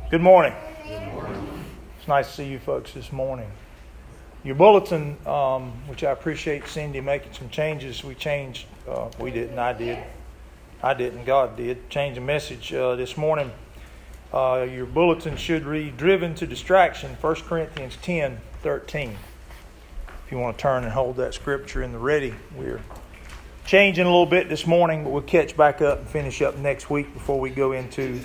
Good morning. It's nice to see you folks this morning. Your bulletin, which I appreciate Cindy making some changes. We changed, we didn't, I didn't, God did. Change the message this morning. Your bulletin should read, Driven to Distraction, 1 Corinthians 10:13. If you want to turn and hold that scripture in the ready. We're changing a little bit this morning, but we'll catch back up and finish up next week before we go into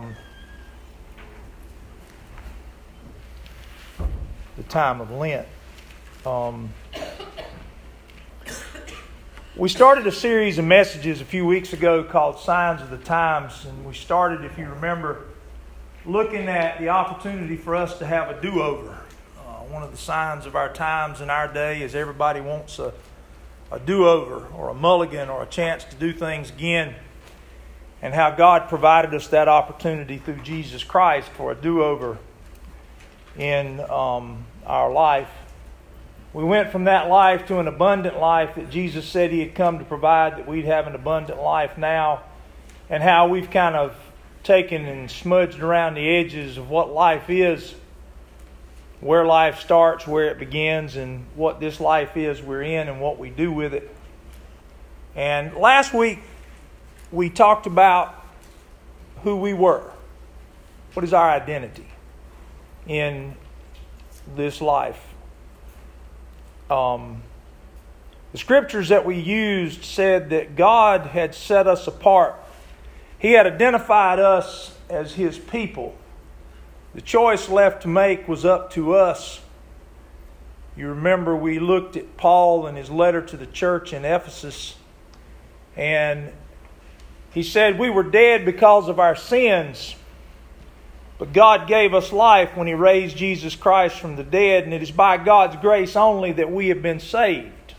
the time of Lent. We started a series of messages a few weeks ago called Signs of the Times, and we started, if you remember, looking at the opportunity for us to have a do-over. One of the signs of our times in our day is everybody wants a do-over or a mulligan or a chance to do things again, and how God provided us that opportunity through Jesus Christ for a do-over in our life. We went from that life to an abundant life that Jesus said He had come to provide, that we'd have an abundant life now, and how we've kind of taken and smudged around the edges of what life is, where life starts, where it begins, and what this life is we're in and what we do with it. And last week we talked about who we were. What is our identity in this life? The scriptures that we used said that God had set us apart. He had identified us as His people. The choice left to make was up to us. You remember we looked at Paul and his letter to the church in Ephesus, and he said we were dead because of our sins, but God gave us life when He raised Jesus Christ from the dead, and it is by God's grace only that we have been saved.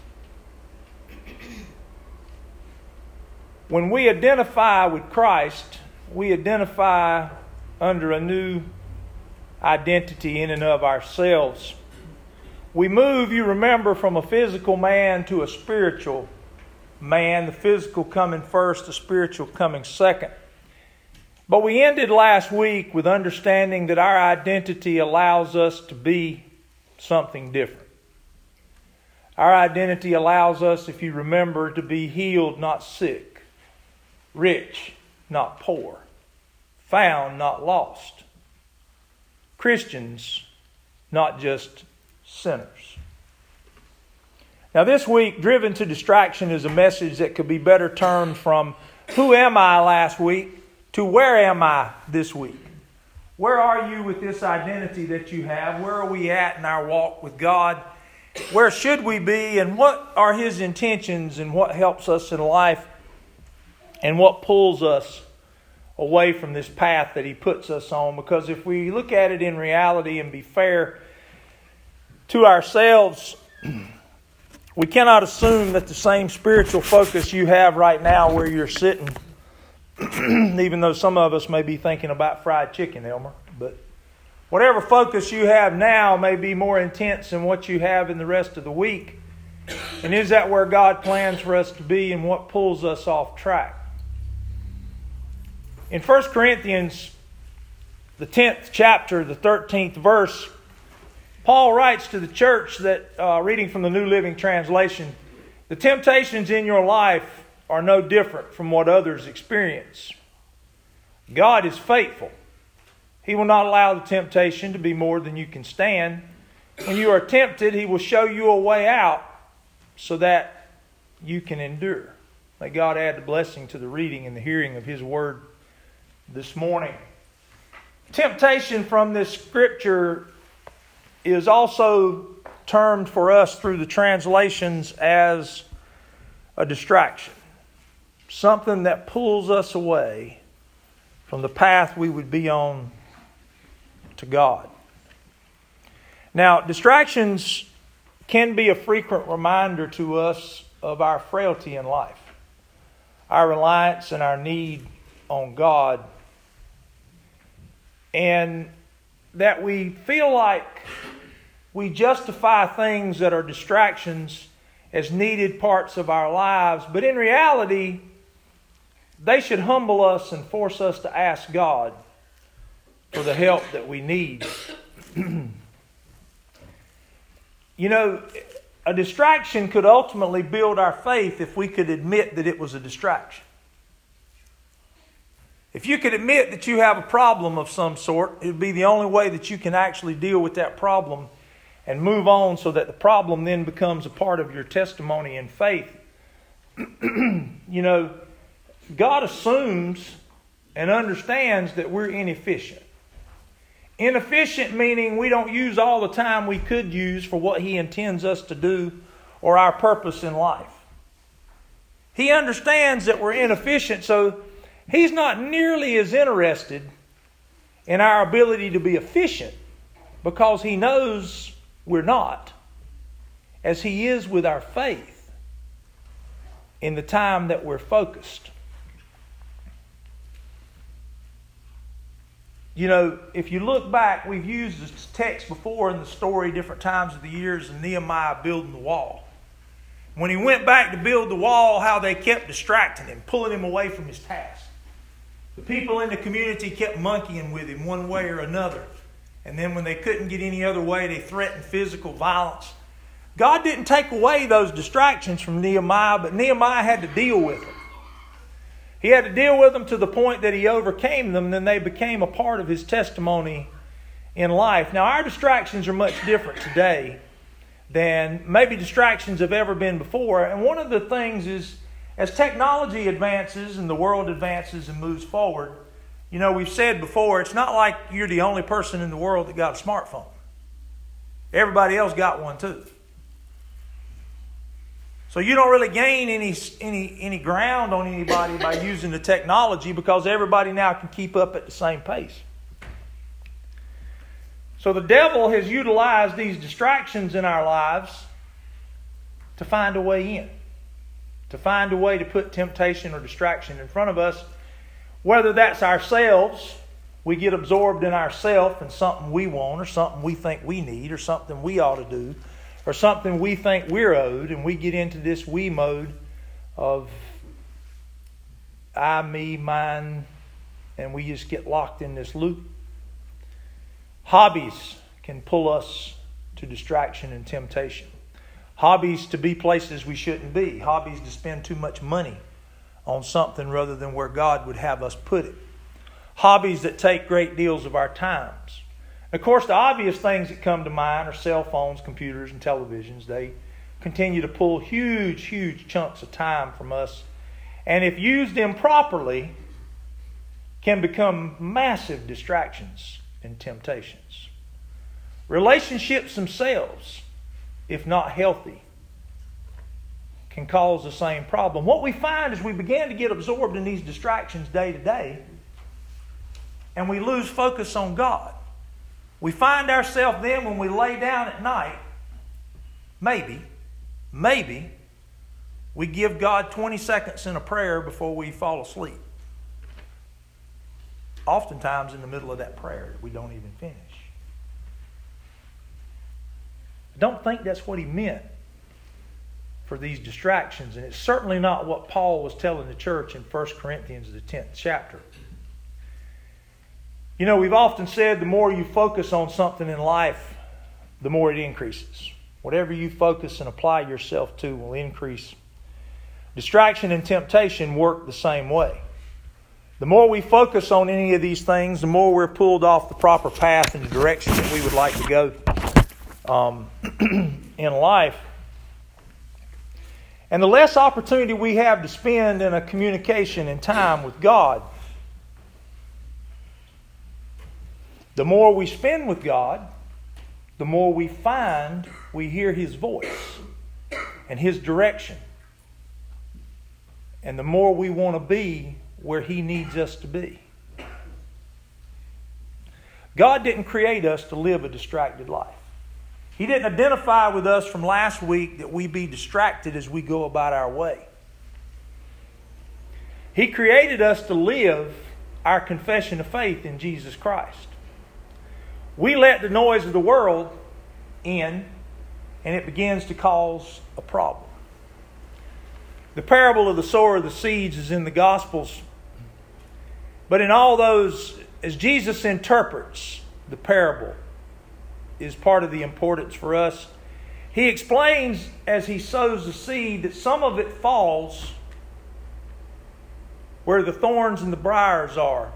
When we identify with Christ, we identify under a new identity in and of ourselves. We move, you remember, from a physical man to a spiritual man, the physical coming first, the spiritual coming second. But we ended last week with understanding that our identity allows us to be something different. Our identity allows us, if you remember, to be healed, not sick, rich, not poor, found, not lost, Christians, not just sinners. Now this week, Driven to Distraction is a message that could be better termed from who am I last week to where am I this week? Where are you with this identity that you have? Where are we at in our walk with God? Where should we be? And what are His intentions and what helps us in life? And what pulls us away from this path that He puts us on? Because if we look at it in reality and be fair to ourselves, we cannot assume that the same spiritual focus you have right now where you're sitting, even though some of us may be thinking about fried chicken, Elmer, but whatever focus you have now may be more intense than what you have in the rest of the week. And is that where God plans for us to be, and what pulls us off track? In 1 Corinthians, the 10th chapter, the 13th verse, Paul writes to the church that, reading from the New Living Translation, the temptations in your life are no different from what others experience. God is faithful. He will not allow the temptation to be more than you can stand. When you are tempted, He will show you a way out so that you can endure. May God add the blessing to the reading and the hearing of His Word this morning. Temptation from this scripture is also termed for us through the translations as a distraction. Something that pulls us away from the path we would be on to God. Now, distractions can be a frequent reminder to us of our frailty in life, our reliance and our need on God, and that we feel like we justify things that are distractions as needed parts of our lives, but in reality, they should humble us and force us to ask God, for the help that we need. You know, a distraction could ultimately build our faith if we could admit that it was a distraction. If you could admit that you have a problem of some sort, it would be the only way that you can actually deal with that problem and move on so that the problem then becomes a part of your testimony and faith. You know, God assumes and understands that we're inefficient. Inefficient meaning we don't use all the time we could use for what He intends us to do or our purpose in life. He understands that we're inefficient, so He's not nearly as interested in our ability to be efficient because He knows we're not, as He is with our faith in the time that we're focused. You know, if you look back, we've used this text before in the story different times of the years of Nehemiah building the wall. When he went back to build the wall, how they kept distracting him, pulling him away from his task. The people in the community kept monkeying with him one way or another. And then when they couldn't get any other way, they threatened physical violence. God didn't take away those distractions from Nehemiah, but Nehemiah had to deal with them. He had to deal with them to the point that he overcame them, then they became a part of his testimony in life. Now, our distractions are much different today than maybe distractions have ever been before. And one of the things is, as technology advances and the world advances and moves forward, you know, we've said before, it's not like you're the only person in the world that got a smartphone. Everybody else got one too. So you don't really gain any ground on anybody by using the technology because everybody now can keep up at the same pace. So the devil has utilized these distractions in our lives to find a way in, to find a way to put temptation or distraction in front of us, whether that's ourselves, we get absorbed in ourselves and something we want or something we think we need or something we ought to do, or something we think we're owed, and we get into this we mode of I, me, mine, and we just get locked in this loop. Hobbies can pull us to distraction and temptation. Hobbies to be places we shouldn't be. Hobbies to spend too much money on something rather than where God would have us put it. Hobbies that take great deals of our times. Of course, the obvious things that come to mind are cell phones, computers, and televisions. They continue to pull huge, huge chunks of time from us. And if used improperly, can become massive distractions and temptations. Relationships themselves, if not healthy, can cause the same problem. What we find is we begin to get absorbed in these distractions day to day, and we lose focus on God. We find ourselves then when we lay down at night, maybe, we give God 20 seconds in a prayer before we fall asleep. Oftentimes in the middle of that prayer, we don't even finish. I don't think that's what he meant for these distractions, and it's certainly not what Paul was telling the church in 1 Corinthians, the 10th chapter. You know, we've often said the more you focus on something in life, the more it increases. Whatever you focus and apply yourself to will increase. Distraction and temptation work the same way. The more we focus on any of these things, the more we're pulled off the proper path and the direction that we would like to go in life. And the less opportunity we have to spend in a communication and time with God, the more we spend with God, the more we find we hear His voice and His direction. And the more we want to be where He needs us to be. God didn't create us to live a distracted life. He didn't identify with us from last week that we be distracted as we go about our way. He created us to live our confession of faith in Jesus Christ. We let the noise of the world in, and it begins to cause a problem. The parable of the sower of the seeds is in the Gospels. But in all those as Jesus interprets the parable, is part of the importance for us. He explains as he sows the seed that some of it falls where the thorns and the briars are,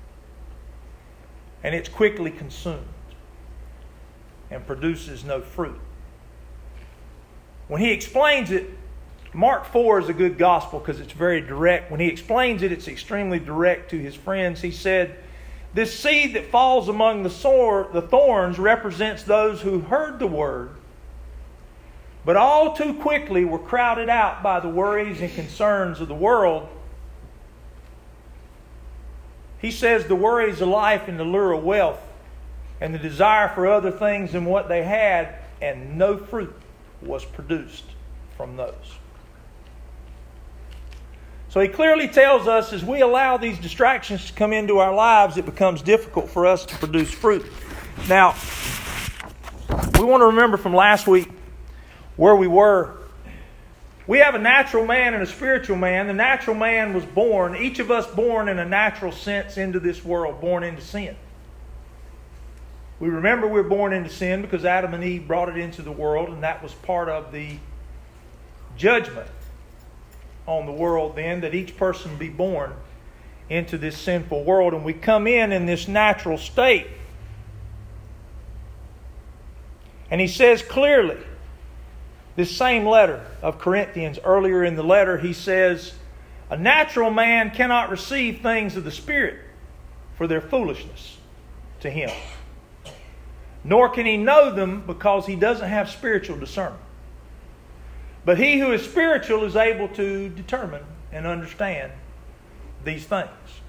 and it's quickly consumed and produces no fruit. When he explains it, Mark 4 is a good gospel because it's very direct. When he explains it, it's extremely direct to his friends. He said, this seed that falls among the thorns represents those who heard the word, but all too quickly were crowded out by the worries and concerns of the world. He says the worries of life and the lure of wealth and the desire for other things than what they had, and no fruit was produced from those. So he clearly tells us as we allow these distractions to come into our lives, it becomes difficult for us to produce fruit. Now, we want to remember from last week where we were. We have a natural man and a spiritual man. The natural man was born, each of us born in a natural sense into this world, born into sin. We remember we're born into sin because Adam and Eve brought it into the world, and that was part of the judgment on the world then, that each person be born into this sinful world. And we come in this natural state. And he says clearly, this same letter of Corinthians, earlier in the letter, he says, a natural man cannot receive things of the Spirit, for their foolishness to him. Nor can he know them because he doesn't have spiritual discernment. But he who is spiritual is able to determine and understand these things.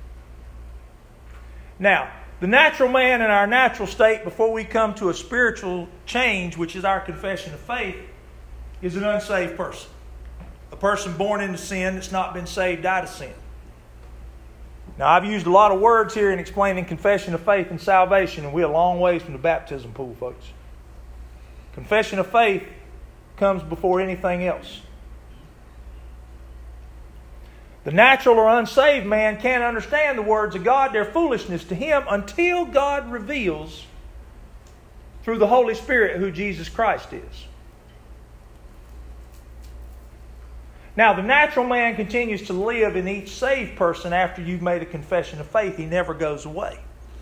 Now, the natural man in our natural state, before we come to a spiritual change, which is our confession of faith, is an unsaved person. A person born into sin that's not been saved out of sin. Now, I've used a lot of words here in explaining confession of faith and salvation, and we're a long ways from the baptism pool, folks. Confession of faith comes before anything else. The natural or unsaved man can't understand the words of God. They're foolishness to him until God reveals through the Holy Spirit who Jesus Christ is. Now, the natural man continues to live in each saved person after you've made a confession of faith. He never goes away.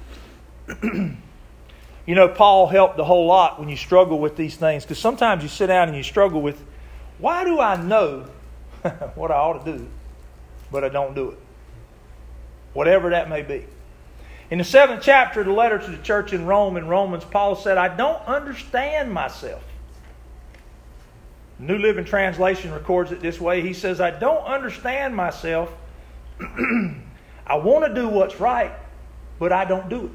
You know, Paul helped a whole lot when you struggle with these things, because sometimes you sit down and you struggle with, why do I know what I ought to do, but I don't do it? Whatever that may be. In the 7th chapter of the letter to the church in Rome, in Romans, Paul said, I don't understand myself. New Living Translation records it this way. He says, I don't understand myself. I want to do what's right, but I don't do it.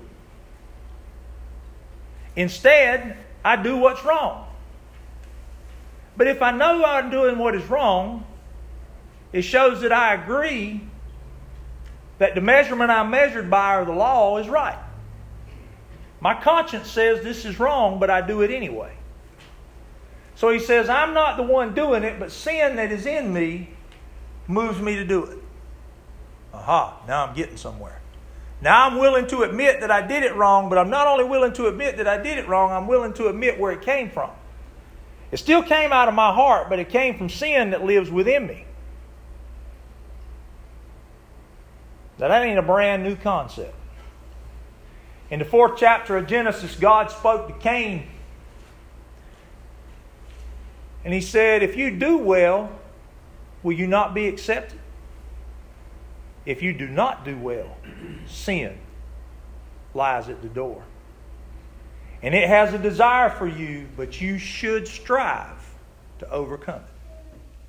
Instead, I do what's wrong. But if I know I'm doing what is wrong, it shows that I agree that the measurement I'm measured by, or the law, is right. My conscience says this is wrong, but I do it anyway. So he says, I'm not the one doing it, but sin that is in me moves me to do it. Aha, now I'm getting somewhere. Now I'm willing to admit that I did it wrong, but I'm not only willing to admit that I did it wrong, I'm willing to admit where it came from. It still came out of my heart, but it came from sin that lives within me. Now that ain't a brand new concept. In the 4th chapter of Genesis, God spoke to Cain. And he said, if you do well, will you not be accepted? If you do not do well, sin lies at the door. And it has a desire for you, but you should strive to overcome it.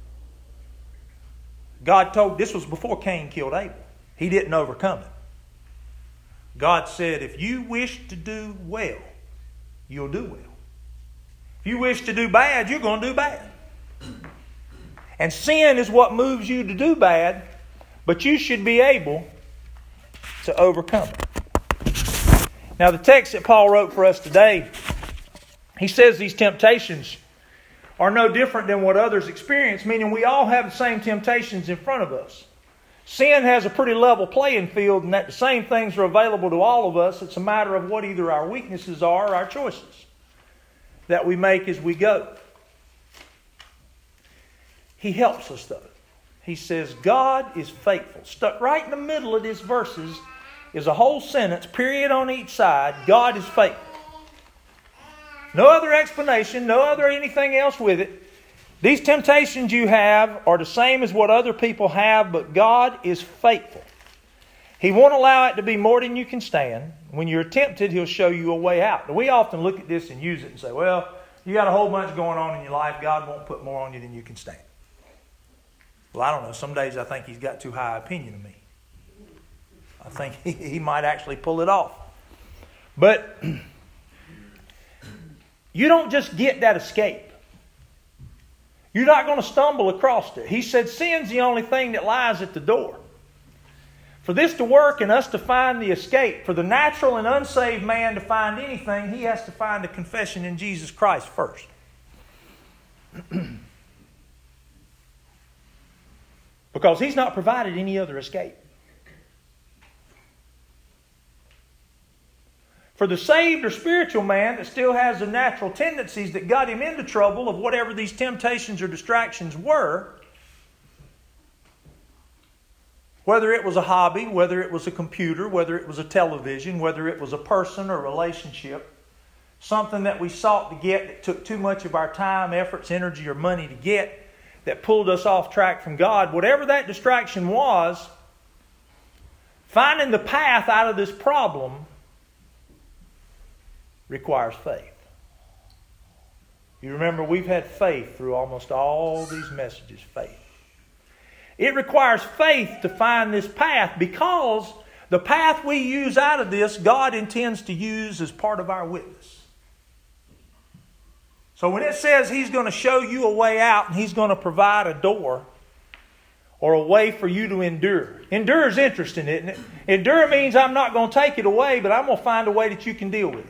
God told, this was before Cain killed Abel. He didn't overcome it. God said, if you wish to do well, you'll do well. If you wish to do bad, you're going to do bad. And sin is what moves you to do bad, but you should be able to overcome it. Now, the text that Paul wrote for us today, he says these temptations are no different than what others experience, meaning we all have the same temptations in front of us. Sin has a pretty level playing field, and that the same things are available to all of us. It's a matter of what either our weaknesses are or our choices that we make as we go. He helps us, though. He says, God is faithful. Stuck right in the middle of these verses is a whole sentence, period on each side. God is faithful. No other explanation, no other anything else with it. These temptations you have are the same as what other people have, but God is faithful. He won't allow it to be more than you can stand. When you're tempted, He'll show you a way out. We often look at this and use it and say, well, you got a whole bunch going on in your life. God won't put more on you than you can stand. Well, I don't know. Some days I think He's got too high opinion of me. I think He might actually pull it off. But you don't just get that escape. You're not going to stumble across it. He said sin's the only thing that lies at the door. For this to work and us to find the escape, for the natural and unsaved man to find anything, he has to find a confession in Jesus Christ first. Because He's not provided any other escape. For the saved or spiritual man that still has the natural tendencies that got him into trouble of whatever these temptations or distractions were, whether it was a hobby, whether it was a computer, whether it was a television, whether it was a person or relationship, something that we sought to get that took too much of our time, efforts, energy, or money to get, that pulled us off track from God, whatever that distraction was, finding the path out of this problem requires faith. You remember, we've had faith through almost all these messages. Faith. It requires faith to find this path, because the path we use out of this, God intends to use as part of our witness. So when it says He's going to show you a way out and He's going to provide a door or a way for you to endure. Endure is interesting, isn't it? Endure means I'm not going to take it away, but I'm going to find a way that you can deal with it.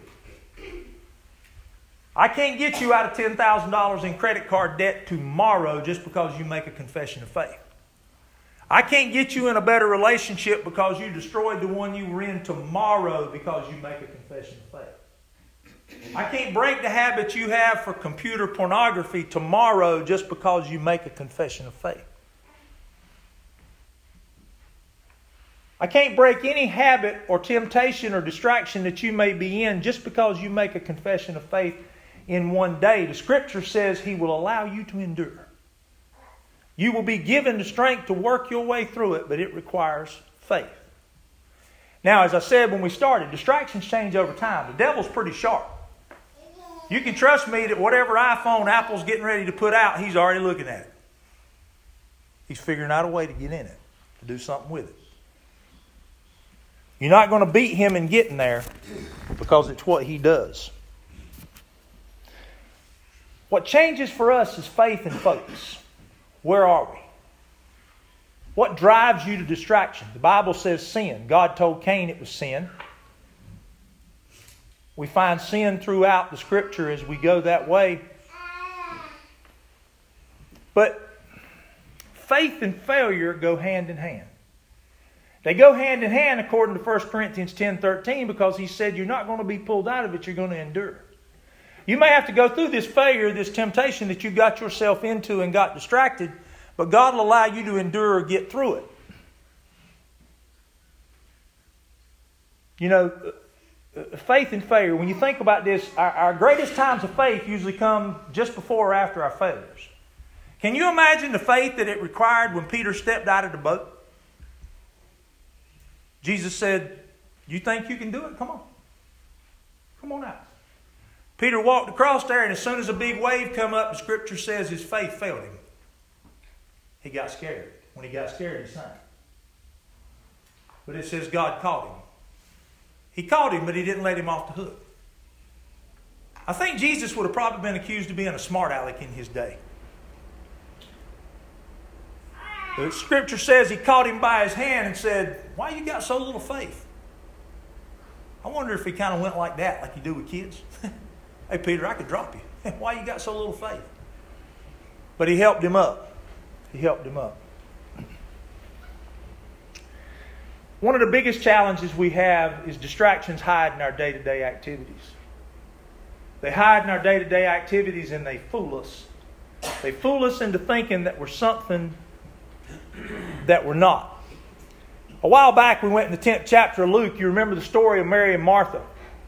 I can't get you out of $10,000 in credit card debt tomorrow just because you make a confession of faith. I can't get you in a better relationship because you destroyed the one you were in tomorrow because you make a confession of faith. I can't break the habit you have for computer pornography tomorrow just because you make a confession of faith. I can't break any habit or temptation or distraction that you may be in just because you make a confession of faith in one day. The Scripture says He will allow you to endure. You will be given the strength to work your way through it, but it requires faith. Now, as I said when we started, distractions change over time. The devil's pretty sharp. You can trust me that whatever iPhone Apple's getting ready to put out, he's already looking at it. He's figuring out a way to get in it, to do something with it. You're not going to beat him in getting there because it's what he does. What changes for us is faith and focus. Where are we? What drives you to distraction? The Bible says sin. God told Cain it was sin. We find sin throughout the Scripture as we go that way. But faith and failure go hand in hand. They go hand in hand according to 1 Corinthians 10:13, because he said you're not going to be pulled out of it, you're going to endure. You may have to go through this failure, this temptation that you got yourself into and got distracted, but God will allow you to endure or get through it. You know, faith and failure, when you think about this, our greatest times of faith usually come just before or after our failures. Can you imagine the faith that it required when Peter stepped out of the boat? Jesus said, you think you can do it? Come on. Come on out. Peter walked across there, and as soon as a big wave come up, the Scripture says his faith failed him. He got scared. When he got scared, he sank. But it says God caught him. He caught him, but he didn't let him off the hook. I think Jesus would have probably been accused of being a smart aleck in his day. The Scripture says he caught him by his hand and said, why you got so little faith? I wonder if he kind of went like that, like you do with kids. Hey, Peter, I could drop you. Why you got so little faith? But he helped him up. He helped him up. One of the biggest challenges we have is distractions hide in our day-to-day activities. They hide in our day-to-day activities and they fool us. They fool us into thinking that we're something that we're not. A while back we went in the 10th chapter of Luke. You remember the story of Mary and Martha.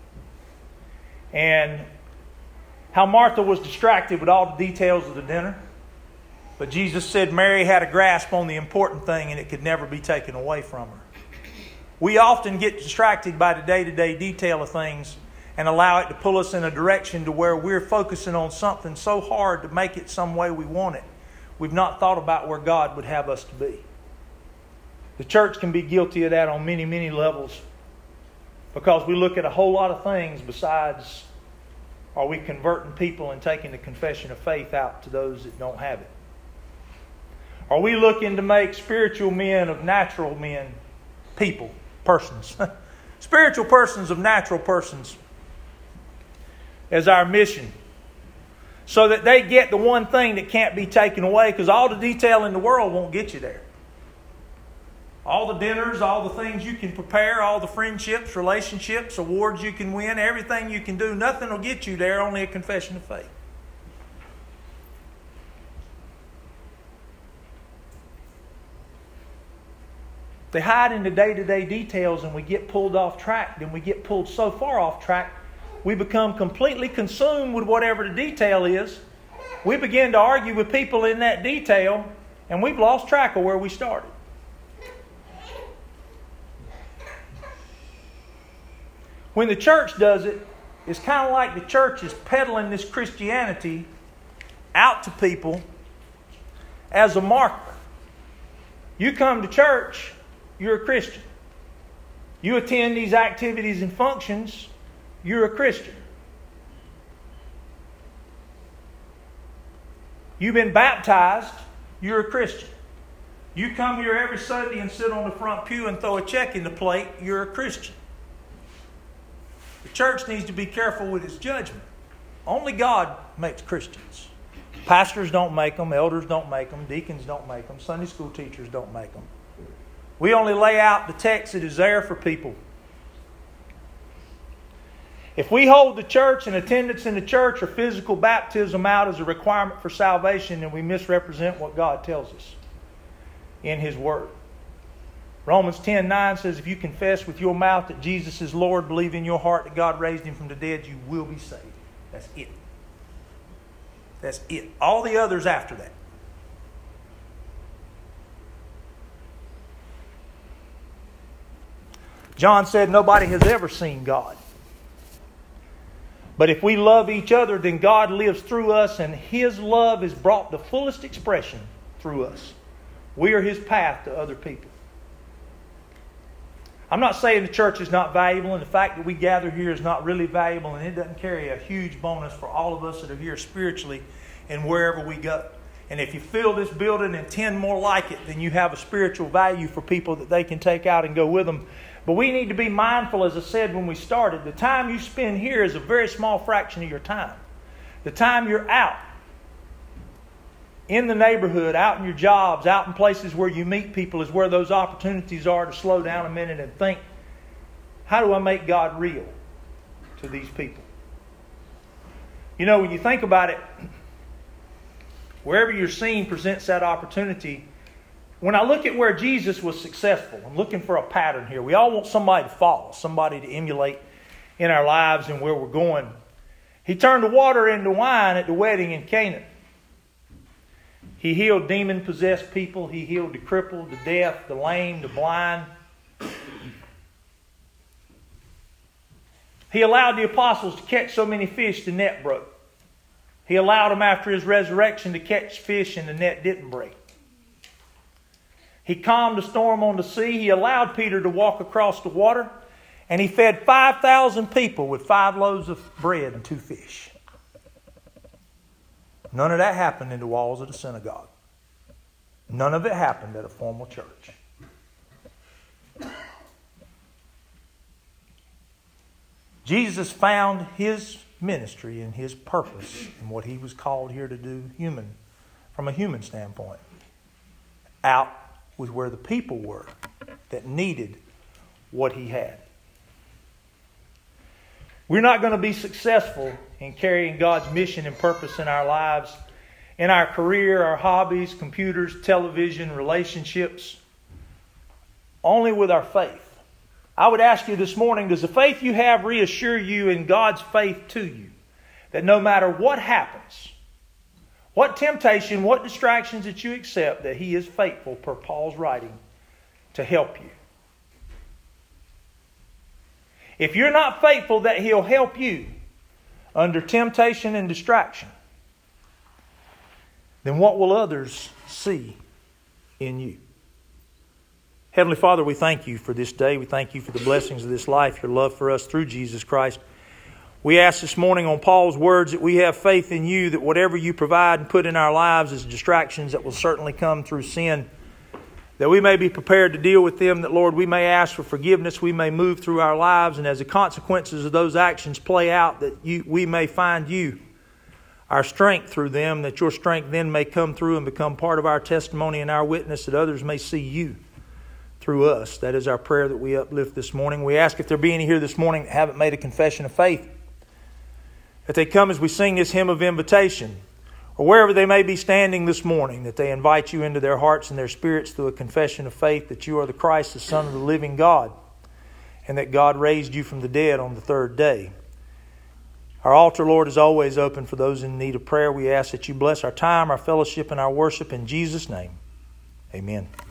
And how Martha was distracted with all the details of the dinner. But Jesus said Mary had a grasp on the important thing and it could never be taken away from her. We often get distracted by the day-to-day detail of things and allow it to pull us in a direction to where we're focusing on something so hard to make it some way we want it. We've not thought about where God would have us to be. The church can be guilty of that on many, many levels because we look at a whole lot of things besides are we converting people and taking the confession of faith out to those that don't have it? Are we looking to make spiritual men of natural men, people, persons, spiritual persons of natural persons as our mission so that they get the one thing that can't be taken away because all the detail in the world won't get you there. All the dinners, all the things you can prepare, all the friendships, relationships, awards you can win, everything you can do, nothing will get you there, only a confession of faith. They hide in the day-to-day details and we get pulled off track. Then we get pulled so far off track, we become completely consumed with whatever the detail is. We begin to argue with people in that detail and we've lost track of where we started. When the church does it, it's kind of like the church is peddling this Christianity out to people as a marker. You come to church, you're a Christian. You attend these activities and functions, you're a Christian. You've been baptized, you're a Christian. You come here every Sunday and sit on the front pew and throw a check in the plate, you're a Christian. The church needs to be careful with its judgment. Only God makes Christians. Pastors don't make them, elders don't make them, deacons don't make them, Sunday school teachers don't make them. We only lay out the text that is there for people. If we hold the church and attendance in the church or physical baptism out as a requirement for salvation, then we misrepresent what God tells us in His Word. Romans 10:9 says, if you confess with your mouth that Jesus is Lord, believe in your heart that God raised Him from the dead, you will be saved. That's it. That's it. All the others after that. John said nobody has ever seen God. But if we love each other, then God lives through us and His love is brought to fullest expression through us. We are His path to other people. I'm not saying the church is not valuable and the fact that we gather here is not really valuable and it doesn't carry a huge bonus for all of us that are here spiritually and wherever we go. And if you fill this building and 10 more like it, then you have a spiritual value for people that they can take out and go with them. But we need to be mindful, as I said when we started, the time you spend here is a very small fraction of your time. The time you're out in the neighborhood, out in your jobs, out in places where you meet people is where those opportunities are to slow down a minute and think, how do I make God real to these people? You know, when you think about it, wherever you're seen presents that opportunity. When I look at where Jesus was successful, I'm looking for a pattern here. We all want somebody to follow, somebody to emulate in our lives and where we're going. He turned the water into wine at the wedding in Cana. He healed demon-possessed people. He healed the crippled, the deaf, the lame, the blind. He allowed the apostles to catch so many fish the net broke. He allowed them after His resurrection to catch fish and the net didn't break. He calmed the storm on the sea. He allowed Peter to walk across the water. And He fed 5,000 people with 5 loaves of bread and 2 fish. None of that happened in the walls of the synagogue. None of it happened at a formal church. Jesus found His ministry and His purpose and what He was called here to do from a human standpoint. Out was where the people were that needed what he had. We're not going to be successful in carrying God's mission and purpose in our lives, in our career, our hobbies, computers, television, relationships, only with our faith. I would ask you this morning, does the faith you have reassure you in God's faith to you? That no matter what happens, what temptation, what distractions that you accept, that He is faithful, per Paul's writing, to help you. If you're not faithful that He'll help you under temptation and distraction, then what will others see in you? Heavenly Father, we thank You for this day. We thank You for the blessings of this life, Your love for us through Jesus Christ. We ask this morning on Paul's words that we have faith in You, that whatever You provide and put in our lives as distractions that will certainly come through sin, that we may be prepared to deal with them, that, Lord, we may ask for forgiveness, we may move through our lives, and as the consequences of those actions play out, that we may find You, our strength through them, that Your strength then may come through and become part of our testimony and our witness, that others may see You through us. That is our prayer that we uplift this morning. We ask if there be any here this morning that haven't made a confession of faith, that they come as we sing this hymn of invitation, or wherever they may be standing this morning, that they invite You into their hearts and their spirits through a confession of faith that You are the Christ, the Son of the living God, and that God raised You from the dead on the third day. Our altar, Lord, is always open for those in need of prayer. We ask that You bless our time, our fellowship, and our worship in Jesus' name. Amen.